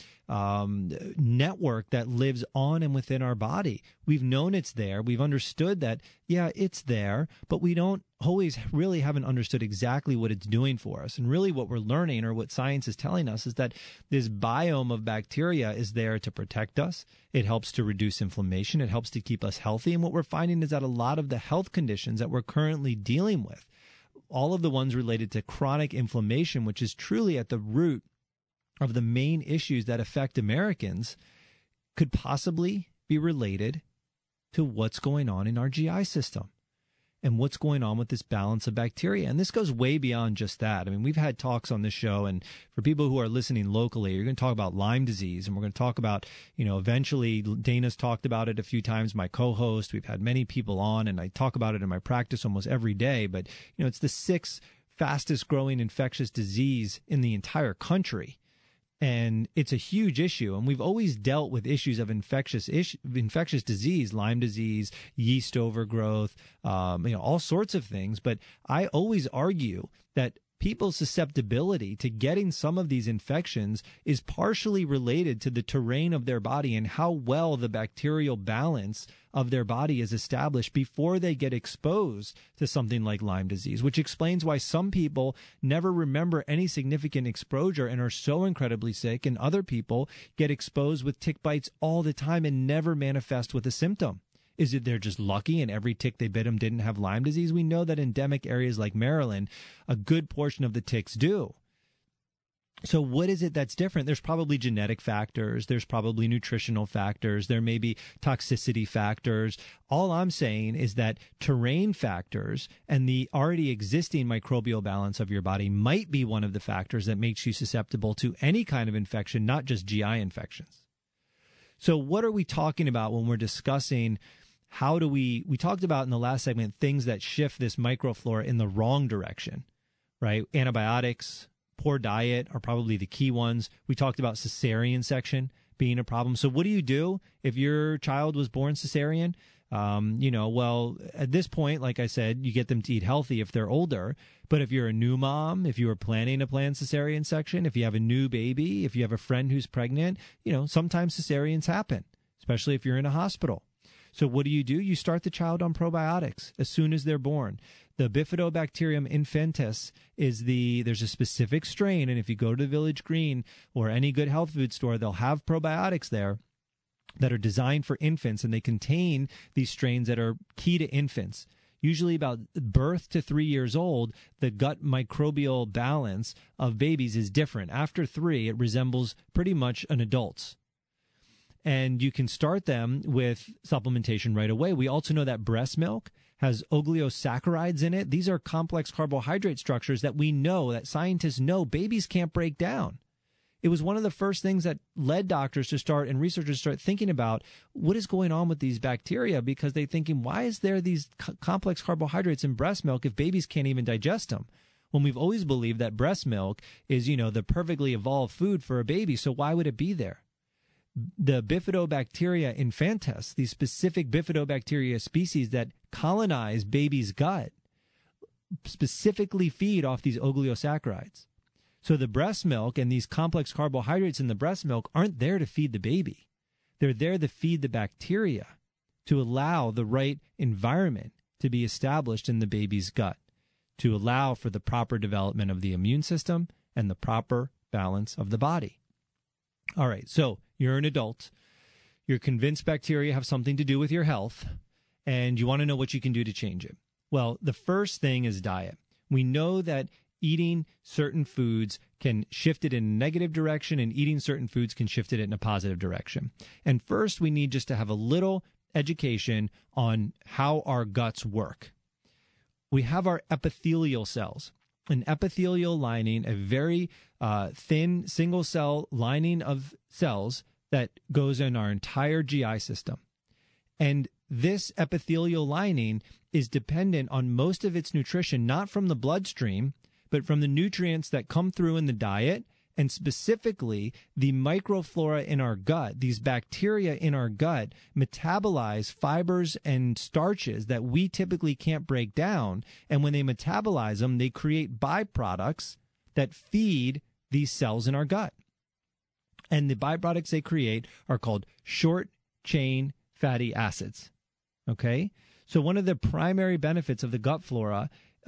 network that lives on and within our body? We've known it's there. We've understood that, yeah, it's there, but we don't always really haven't understood exactly what it's doing for us. And really what we're learning, or what science is telling us, is that this biome of bacteria is there to protect us. It helps to reduce inflammation. It helps to keep us healthy. And what we're finding is that a lot of the health conditions that we're currently dealing with, all of the ones related to chronic inflammation, which is truly at the root of the main issues that affect Americans, could possibly be related to what's going on in our GI system and what's going on with this balance of bacteria. And this goes way beyond just that. I mean, we've had talks on this show, and for people who are listening locally, you're going to talk about Lyme disease, and we're going to talk about, eventually Dana's talked about it a few times, my co-host. We've had many people on, and I talk about it in my practice almost every day. But, it's the 6th fastest growing infectious disease in the entire country. And it's a huge issue. And we've always dealt with issues of infectious disease, Lyme disease, yeast overgrowth, all sorts of things. But I always argue that people's susceptibility to getting some of these infections is partially related to the terrain of their body and how well the bacterial balance of their body is established before they get exposed to something like Lyme disease, which explains why some people never remember any significant exposure and are so incredibly sick, and other people get exposed with tick bites all the time and never manifest with a symptom. Is it they're just lucky and every tick they bit them didn't have Lyme disease? We know that endemic areas like Maryland, a good portion of the ticks do. So what is it that's different? There's probably genetic factors. There's probably nutritional factors. There may be toxicity factors. All I'm saying is that terrain factors and the already existing microbial balance of your body might be one of the factors that makes you susceptible to any kind of infection, not just GI infections. So what are we talking about when we're discussing how do we talked about in the last segment things that shift this microflora in the wrong direction, right? Antibiotics, poor diet are probably the key ones. We talked about cesarean section being a problem. So what do you do if your child was born cesarean? Well, at this point, like I said, you get them to eat healthy if they're older. But if you're a new mom, if you are planning a planned cesarean section, if you have a new baby, if you have a friend who's pregnant, sometimes cesareans happen, especially if you're in a hospital. So what do? You start the child on probiotics as soon as they're born. The Bifidobacterium infantis there's a specific strain, and if you go to Village Green or any good health food store, they'll have probiotics there that are designed for infants, and they contain these strains that are key to infants. Usually about birth to 3 years old, the gut microbial balance of babies is different. After 3, it resembles pretty much an adult's. And you can start them with supplementation right away. We also know that breast milk has oligosaccharides in it. These are complex carbohydrate structures that we know, that scientists know babies can't break down. It was one of the first things that led doctors to start and researchers to start thinking about what is going on with these bacteria, because they're thinking, why is there these complex carbohydrates in breast milk if babies can't even digest them? When we've always believed that breast milk is, the perfectly evolved food for a baby, so why would it be there? The Bifidobacteria infantis, these specific Bifidobacteria species that colonize baby's gut, specifically feed off these oligosaccharides. So the breast milk and these complex carbohydrates in the breast milk aren't there to feed the baby. They're there to feed the bacteria, to allow the right environment to be established in the baby's gut, to allow for the proper development of the immune system and the proper balance of the body. All right, so you're an adult. You're convinced bacteria have something to do with your health, and you want to know what you can do to change it. Well, the first thing is diet. We know that eating certain foods can shift it in a negative direction, and eating certain foods can shift it in a positive direction. And first, we need just to have a little education on how our guts work. We have our epithelial cells. An epithelial lining, a very thin single-cell lining of cells that goes in our entire GI system. And this epithelial lining is dependent on most of its nutrition, not from the bloodstream, but from the nutrients that come through in the diet, and specifically the microflora in our gut. These bacteria in our gut metabolize fibers and starches that we typically can't break down. And when they metabolize them, they create byproducts that feed these cells in our gut. And the byproducts they create are called short-chain fatty acids. Okay? So one of the primary benefits of the gut flora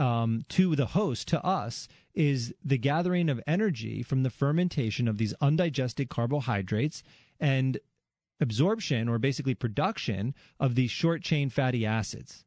to the host, to us, is the gathering of energy from the fermentation of these undigested carbohydrates and absorption, or basically production, of these short-chain fatty acids.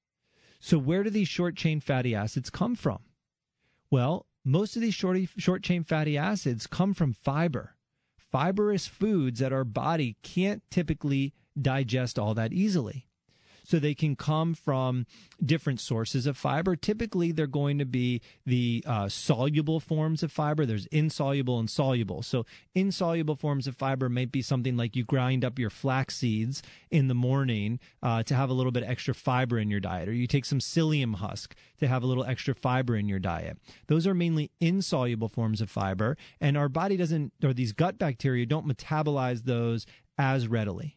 So where do these short-chain fatty acids come from? Well, most of these short-chain fatty acids come from fiber. Fibrous foods that our body can't typically digest all that easily. So they can come from different sources of fiber. Typically, they're going to be the soluble forms of fiber. There's insoluble and soluble. So insoluble forms of fiber might be something like you grind up your flax seeds in the morning to have a little bit extra fiber in your diet, or you take some psyllium husk to have a little extra fiber in your diet. Those are mainly insoluble forms of fiber, and our body doesn't, or these gut bacteria don't metabolize those as readily.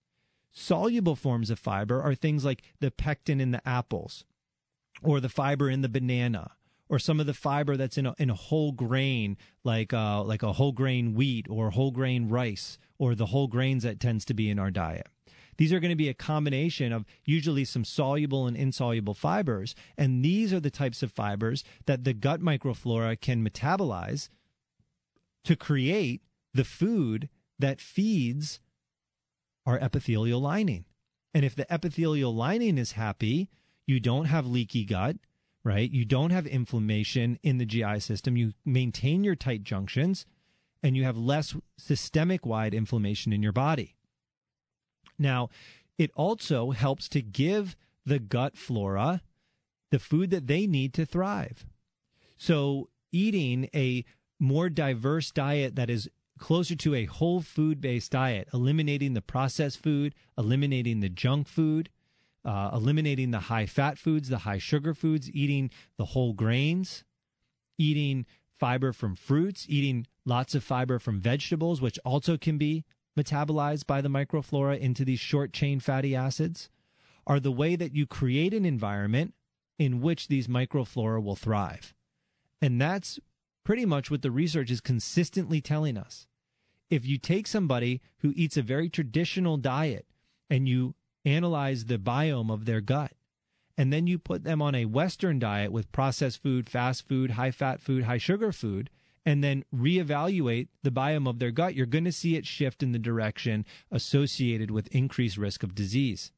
Soluble forms of fiber are things like the pectin in the apples, or the fiber in the banana, or some of the fiber that's in a whole grain, like a whole grain wheat or whole grain rice, or the whole grains that tends to be in our diet. These are going to be a combination of usually some soluble and insoluble fibers, and these are the types of fibers that the gut microflora can metabolize to create the food that feeds our epithelial lining. And if the epithelial lining is happy, you don't have leaky gut, right? You don't have inflammation in the GI system. You maintain your tight junctions, and you have less systemic-wide inflammation in your body. Now, it also helps to give the gut flora the food that they need to thrive. So eating a more diverse diet that is closer to a whole food-based diet, eliminating the processed food, eliminating the junk food, eliminating the high-fat foods, the high-sugar foods, eating the whole grains, eating fiber from fruits, eating lots of fiber from vegetables, which also can be metabolized by the microflora into these short-chain fatty acids, are the way that you create an environment in which these microflora will thrive. And that's pretty much what the research is consistently telling us. If you take somebody who eats a very traditional diet and you analyze the biome of their gut, and then you put them on a Western diet with processed food, fast food, high-fat food, high-sugar food, and then reevaluate the biome of their gut, you're going to see it shift in the direction associated with increased risk of disease.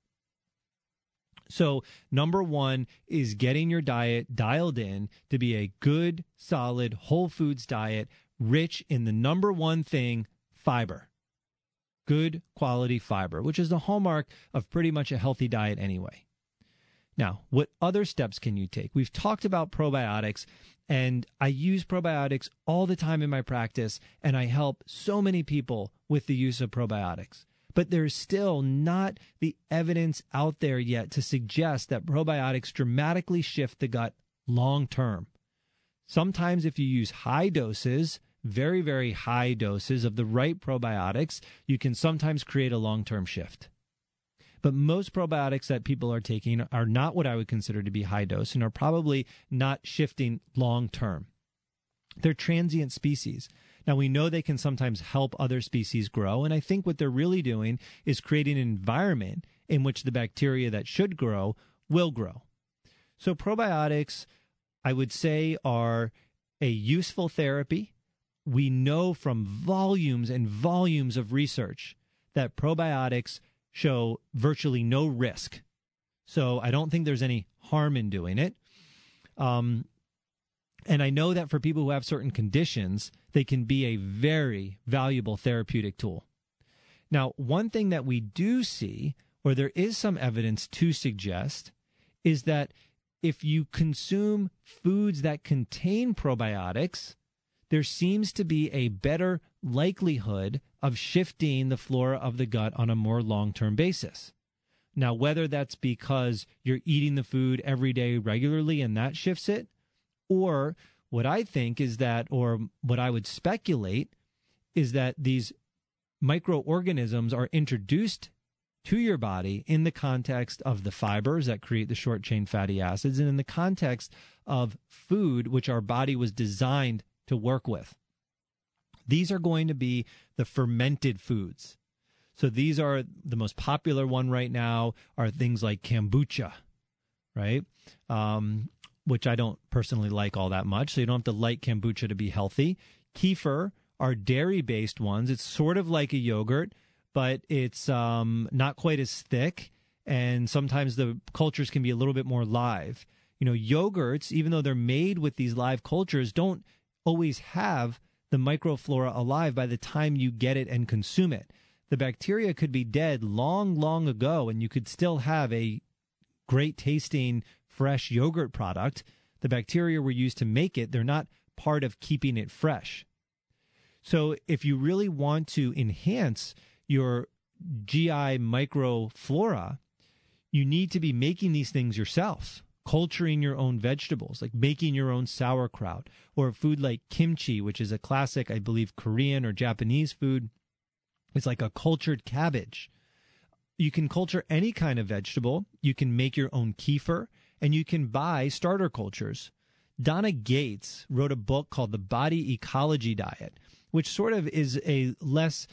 So number one is getting your diet dialed in to be a good, solid, whole foods diet, rich in the number one thing, fiber. Good quality fiber, which is the hallmark of pretty much a healthy diet anyway. Now, what other steps can you take? We've talked about probiotics, and I use probiotics all the time in my practice, and I help so many people with the use of probiotics. But there's still not the evidence out there yet to suggest that probiotics dramatically shift the gut long term. Sometimes if you use high doses, very, very high doses of the right probiotics, you can sometimes create a long-term shift. But most probiotics that people are taking are not what I would consider to be high dose and are probably not shifting long-term. They're transient species. Now, we know they can sometimes help other species grow, and I think what they're really doing is creating an environment in which the bacteria that should grow will grow. So probiotics, I would say, are a useful therapy. We know from volumes and volumes of research that probiotics show virtually no risk. So I don't think there's any harm in doing it. And I know that for people who have certain conditions, they can be a very valuable therapeutic tool. Now, one thing that we do see, or there is some evidence to suggest, is that if you consume foods that contain probiotics, there seems to be a better likelihood of shifting the flora of the gut on a more long-term basis. Now, whether that's because you're eating the food every day regularly and that shifts it, or what I think is that, or what I would speculate, is that these microorganisms are introduced to your body in the context of the fibers that create the short-chain fatty acids and in the context of food which our body was designed to work with. These are going to be the fermented foods. So these are the most popular one right now are things like kombucha, right? Which I don't personally like all that much. So you don't have to like kombucha to be healthy. Kefir are dairy-based ones. It's sort of like a yogurt, but it's not quite as thick. And sometimes the cultures can be a little bit more live. You know, yogurts, even though they're made with these live cultures, don't always have the microflora alive by the time you get it and consume it. The bacteria could be dead long, long ago, and you could still have a great tasting fresh yogurt product. The bacteria were used to make it. They're not part of keeping it fresh. So if you really want to enhance your GI microflora, you need to be making these things yourself. Culturing your own vegetables, like making your own sauerkraut, or a food like kimchi, which is a classic, I believe, Korean or Japanese food. It's like a cultured cabbage. You can culture any kind of vegetable. You can make your own kefir, and you can buy starter cultures. Donna Gates wrote a book called The Body Ecology Diet, which sort of is a less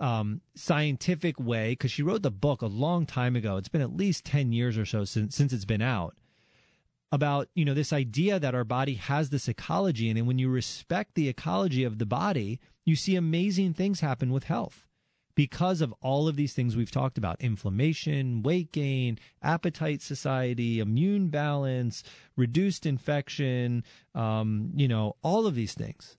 scientific way, because she wrote the book a long time ago. It's been at least 10 years or so since it's been out. About, you know, this idea that our body has this ecology, and when you respect the ecology of the body, you see amazing things happen with health. because of all of these things we've talked about: inflammation, weight gain, appetite satiety, immune balance, reduced infection, all of these things.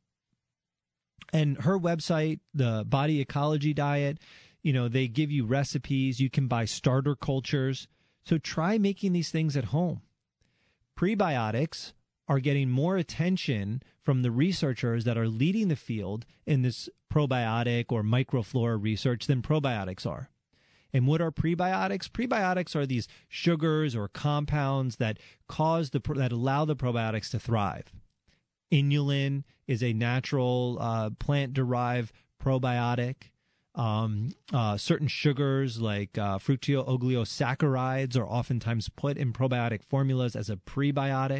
And her website, the Body Ecology Diet, they give you recipes. You can buy starter cultures. So try making these things at home. Prebiotics are getting more attention from the researchers that are leading the field in this probiotic or microflora research than probiotics are. And what are prebiotics? Prebiotics are these sugars or compounds that that allow the probiotics to thrive. Inulin is a natural plant-derived probiotic. Certain sugars like fructooligosaccharides are oftentimes put in probiotic formulas as a prebiotic.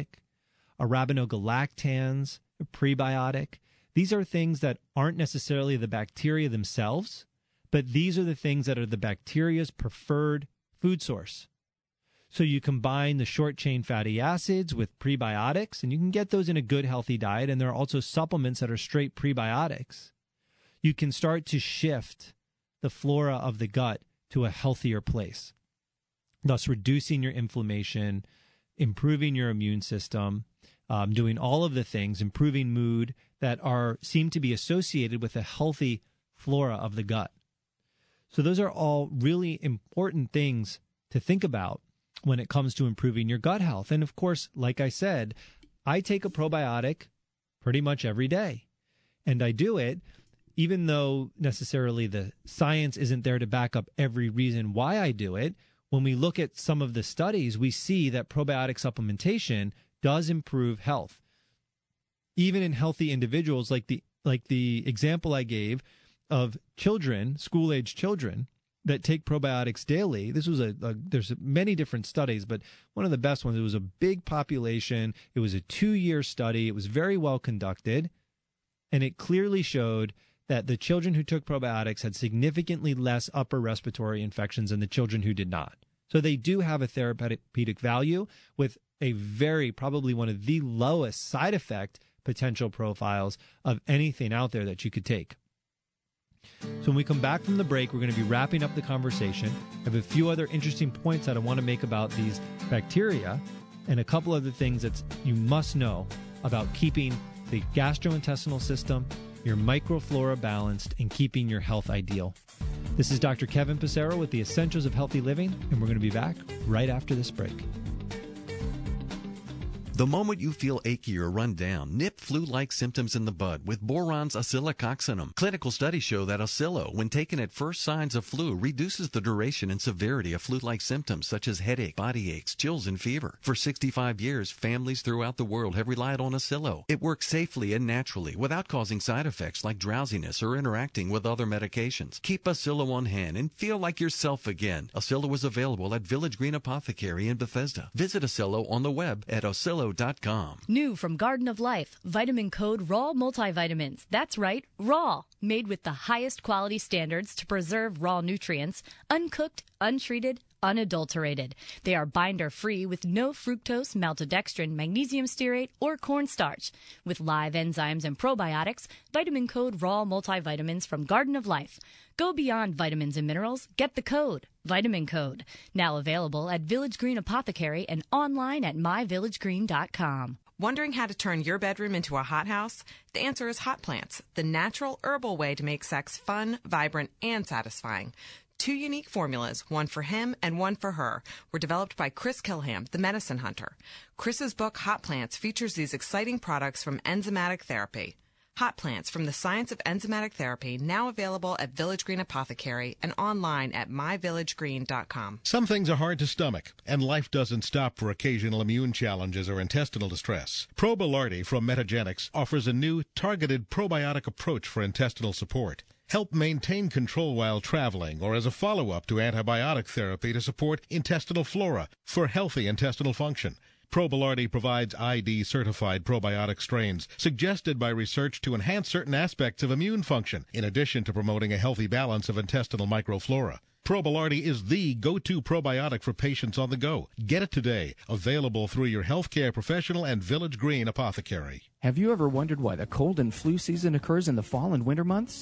Arabinogalactans, a prebiotic. These are things that aren't necessarily the bacteria themselves, but these are the things that are the bacteria's preferred food source. So you combine the short-chain fatty acids with prebiotics, and you can get those in a good, healthy diet, and there are also supplements that are straight prebiotics. You can start to shift the flora of the gut to a healthier place, thus reducing your inflammation, improving your immune system, doing all of the things, improving mood that seem to be associated with a healthy flora of the gut. So those are all really important things to think about when it comes to improving your gut health. And of course, like I said, I take a probiotic pretty much every day. And I do it even though necessarily the science isn't there to back up every reason why I do it. When we look at some of the studies, we see that probiotic supplementation does improve health. Even in healthy individuals, like the example I gave of children, school-age children, that take probiotics daily. This was there's many different studies, but one of the best ones, it was a big population. It was a 2-year study. It was very well conducted. And it clearly showed that the children who took probiotics had significantly less upper respiratory infections than the children who did not. So they do have a therapeutic value with a probably one of the lowest side effect potential profiles of anything out there that you could take. So when we come back from the break, we're going to be wrapping up the conversation. I have a few other interesting points that I want to make about these bacteria and a couple other things that you must know about keeping the gastrointestinal system, your microflora balanced, and keeping your health ideal. This is Dr. Kevin Passero with the Essentials of Healthy Living, and we're going to be back right after this break. The moment you feel achy or run down, nip flu-like symptoms in the bud with Boron's Oscillococcinum. Clinical studies show that Oscillo, when taken at first signs of flu, reduces the duration and severity of flu-like symptoms such as headache, body aches, chills, and fever. For 65 years, families throughout the world have relied on Oscillo. It works safely and naturally without causing side effects like drowsiness or interacting with other medications. Keep Oscillo on hand and feel like yourself again. Oscillo is available at Village Green Apothecary in Bethesda. Visit Oscillo on the web at Oscillo.com. New from Garden of Life, Vitamin Code Raw Multivitamins. That's right, raw. Made with the highest quality standards to preserve raw nutrients, uncooked, untreated, unadulterated. They are binder-free with no fructose, maltodextrin, magnesium stearate, or cornstarch. With live enzymes and probiotics, Vitamin Code Raw Multivitamins from Garden of Life. Go beyond vitamins and minerals. Get the code. Vitamin Code. Now available at Village Green Apothecary and online at myvillagegreen.com. Wondering how to turn your bedroom into a hothouse? The answer is hot plants, the natural herbal way to make sex fun, vibrant, and satisfying. 2 unique formulas, one for him and one for her, were developed by Chris Kilham, the medicine hunter. Chris's book, Hot Plants, features these exciting products from enzymatic therapy. Hot Plants from the Science of Enzymatic Therapy, now available at Village Green Apothecary and online at myvillagegreen.com. Some things are hard to stomach, and life doesn't stop for occasional immune challenges or intestinal distress. Probilardi from Metagenics offers a new, targeted probiotic approach for intestinal support. Help maintain control while traveling or as a follow-up to antibiotic therapy to support intestinal flora for healthy intestinal function. Probilardi provides ID-certified probiotic strains suggested by research to enhance certain aspects of immune function, in addition to promoting a healthy balance of intestinal microflora. Probilardi is the go-to probiotic for patients on the go. Get it today. Available through your healthcare professional and Village Green Apothecary. Have you ever wondered why the cold and flu season occurs in the fall and winter months?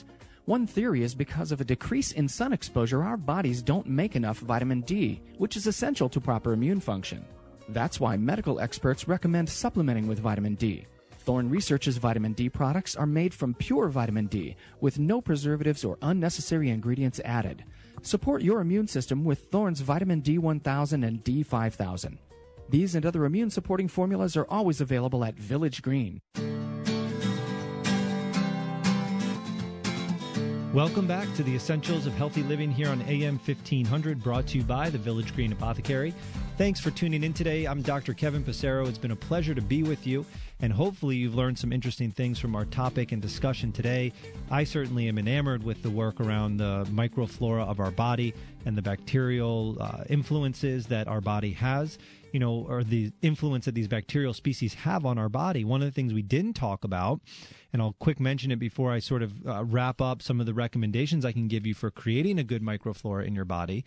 One theory is because of a decrease in sun exposure, our bodies don't make enough vitamin D, which is essential to proper immune function. That's why medical experts recommend supplementing with vitamin D. Thorne Research's vitamin D products are made from pure vitamin D, with no preservatives or unnecessary ingredients added. Support your immune system with Thorne's vitamin D1000 and D5000. These and other immune-supporting formulas are always available at Village Green. Welcome back to the Essentials of Healthy Living here on AM 1500, brought to you by the Village Green Apothecary. Thanks for tuning in today. I'm Dr. Kevin Passero. It's been a pleasure to be with you, and hopefully you've learned some interesting things from our topic and discussion today. I certainly am enamored with the work around the microflora of our body and the bacterial influences that our body has, or the influence that these bacterial species have on our body. One of the things we didn't talk about, and I'll quick mention it before I sort of wrap up some of the recommendations I can give you for creating a good microflora in your body.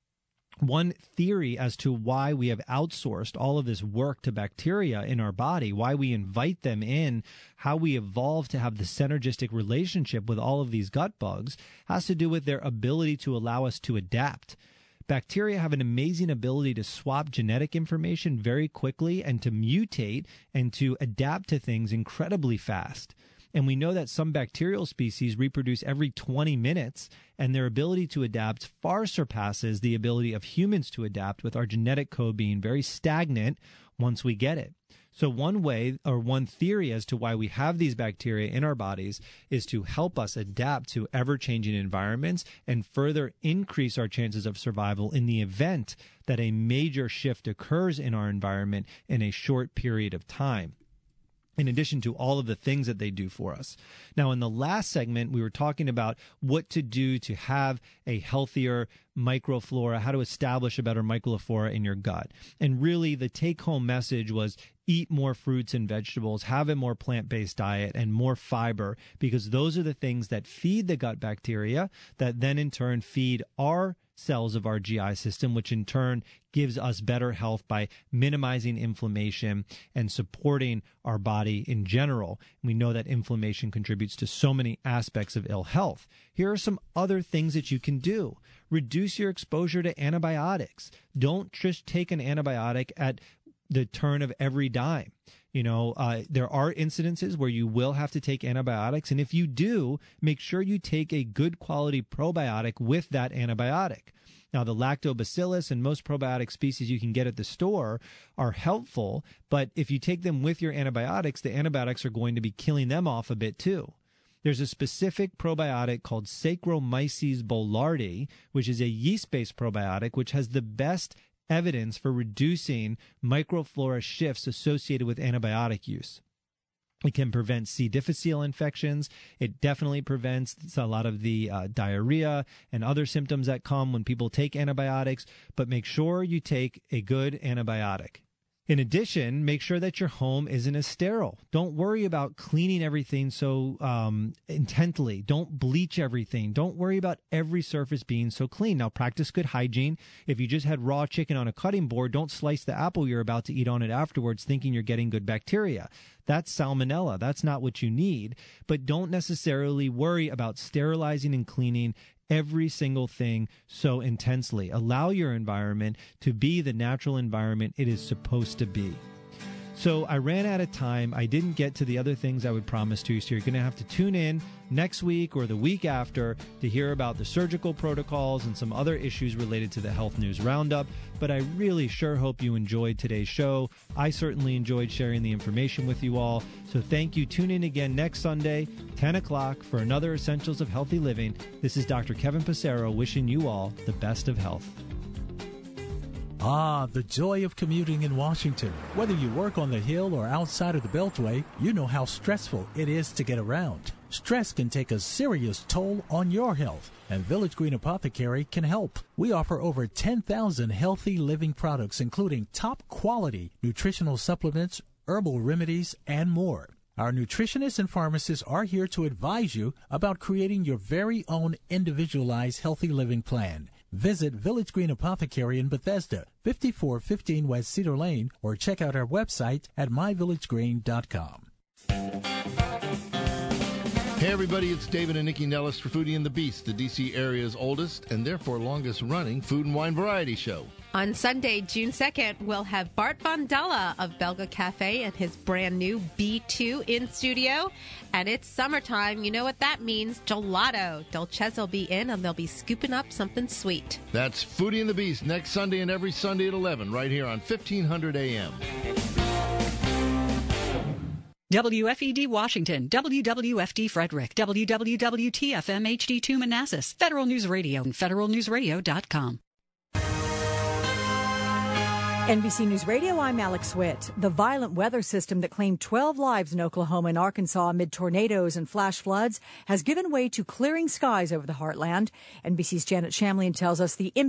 One theory as to why we have outsourced all of this work to bacteria in our body, why we invite them in, how we evolved to have the synergistic relationship with all of these gut bugs, has to do with their ability to allow us to adapt. Bacteria have an amazing ability to swap genetic information very quickly and to mutate and to adapt to things incredibly fast. And we know that some bacterial species reproduce every 20 minutes, and their ability to adapt far surpasses the ability of humans to adapt, with our genetic code being very stagnant once we get it. So one way, or one theory as to why we have these bacteria in our bodies, is to help us adapt to ever-changing environments and further increase our chances of survival in the event that a major shift occurs in our environment in a short period of time, in addition to all of the things that they do for us. Now, in the last segment, we were talking about what to do to have a healthier microflora, how to establish a better microflora in your gut. And really, the take-home message was eat more fruits and vegetables, have a more plant-based diet, and more fiber, because those are the things that feed the gut bacteria that then in turn feed our cells of our GI system, which in turn gives us better health by minimizing inflammation and supporting our body in general. We know that inflammation contributes to so many aspects of ill health. Here are some other things that you can do. Reduce your exposure to antibiotics. Don't just take an antibiotic at the turn of every dime. There are incidences where you will have to take antibiotics, and if you do, make sure you take a good quality probiotic with that antibiotic. Now, the lactobacillus and most probiotic species you can get at the store are helpful, but if you take them with your antibiotics, the antibiotics are going to be killing them off a bit too. There's a specific probiotic called Saccharomyces boulardii, which is a yeast-based probiotic, which has the best evidence for reducing microflora shifts associated with antibiotic use. It can prevent C. difficile infections. It definitely prevents a lot of the diarrhea and other symptoms that come when people take antibiotics, but make sure you take a good antibiotic. In addition, make sure that your home isn't as sterile. Don't worry about cleaning everything so intently. Don't bleach everything. Don't worry about every surface being so clean. Now, practice good hygiene. If you just had raw chicken on a cutting board, don't slice the apple you're about to eat on it afterwards thinking you're getting good bacteria. That's salmonella. That's not what you need. But don't necessarily worry about sterilizing and cleaning every single thing so intensely. Allow your environment to be the natural environment it is supposed to be. So I ran out of time. I didn't get to the other things I would promise to you, so you're going to have to tune in next week or the week after to hear about the surgical protocols and some other issues related to the Health News Roundup. But I really sure hope you enjoyed today's show. I certainly enjoyed sharing the information with you all. So thank you. Tune in again next Sunday, 10 o'clock, for another Essentials of Healthy Living. This is Dr. Kevin Passero wishing you all the best of health. Ah, the joy of commuting in Washington. Whether you work on the Hill or outside of the Beltway, you know how stressful it is to get around. Stress can take a serious toll on your health, and Village Green Apothecary can help. We offer over 10,000 healthy living products, including top-quality nutritional supplements, herbal remedies, and more. Our nutritionists and pharmacists are here to advise you about creating your very own individualized healthy living plan. Visit Village Green Apothecary in Bethesda, 5415 West Cedar Lane, or check out our website at myvillagegreen.com. Hey everybody, it's David and Nikki Nellis for Foodie and the Beast, the D.C. area's oldest and therefore longest running food and wine variety show. On Sunday, June 2nd, we'll have Bart Van Dalla of Belga Cafe and his brand new B2 in studio. And it's summertime. You know what that means. Gelato. Dolces will be in and they'll be scooping up something sweet. That's Foodie and the Beast next Sunday and every Sunday at 11 right here on 1500 AM. WFED Washington, WWFD Frederick, WWWTFM HD2 Manassas, Federal News Radio, and federalnewsradio.com. NBC News Radio, I'm Alex Witt. The violent weather system that claimed 12 lives in Oklahoma and Arkansas amid tornadoes and flash floods has given way to clearing skies over the heartland. NBC's Janet Shamlian tells us the